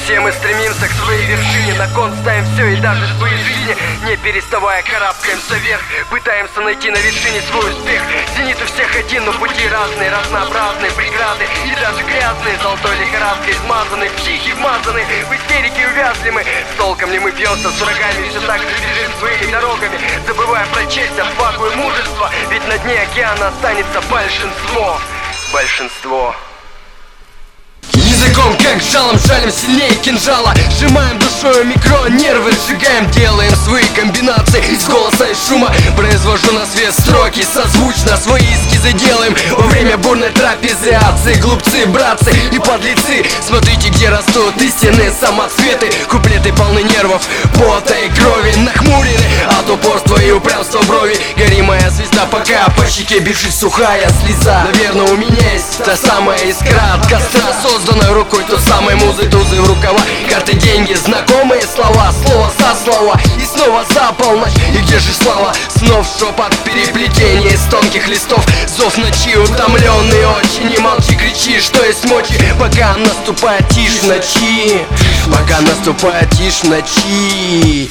Все мы стремимся к своей вершине, на кон ставим все и даже свои жизни. Не переставая карабкаемся вверх, пытаемся найти на вершине свой успех. Зенит у всех один, но пути разные, разнообразные преграды и даже грязные. Золотой лихорадкой измазаны, психи вмазаны, в истерике увязли мы. С толком ли мы бьемся с врагами, все так же бежим своими дорогами, забывая про честь, отвагу и мужество. Ведь на дне океана останется большинство. Большинство. Языком как жалом жалим сильнее кинжала, сжимаем душою микро, нервы сжигаем, делаем свои комбинации из голоса и шума. Произвожу на свет строки, созвучно свои эскизы делаем во время бурной трапезиации. Глупцы, братцы и подлецы, смотрите, где растут истинные самоцветы. Куплеты полны нервов, пота и крови, нахмурены от упорства и упрямства брови. Гори моя звезда, пока по щеке бежит сухая слеза. Наверное, у меня есть та самая искра от костра, созданная рукой той самой музы, тузы в рукава. Карты, деньги, знакомые слова, слово за слово и снова за полночь. И где же слава? Снов шепот, переплетение из тонких листов. Зов ночи, утомленный очи. Не молчи, кричи, что есть мочи, пока наступает тишь в ночи. Пока наступает тишь в ночи.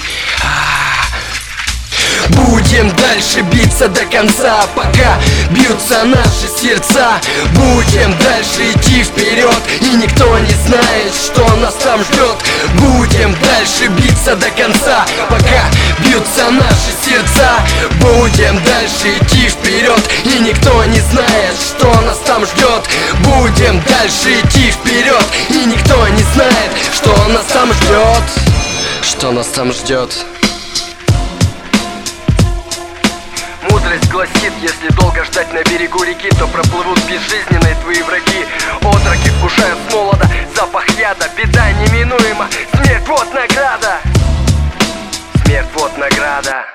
Будем дальше биться до конца, пока бьются наши сердца. Будем дальше идти вперед, и никто не знает, что нас там ждет. Будем дальше биться до конца, пока бьются наши сердца. Будем дальше идти вперед, и никто не знает, что нас там ждет. Будем дальше идти вперед, и никто не знает, что нас там ждет. Что нас там ждет. Мудрость гласит, если долго ждать на берегу реки, то проплывут безжизненные твои враги. Отроки вкушают с молода запах яда, беда неминуема, смерть вот награда. Смерть вот награда.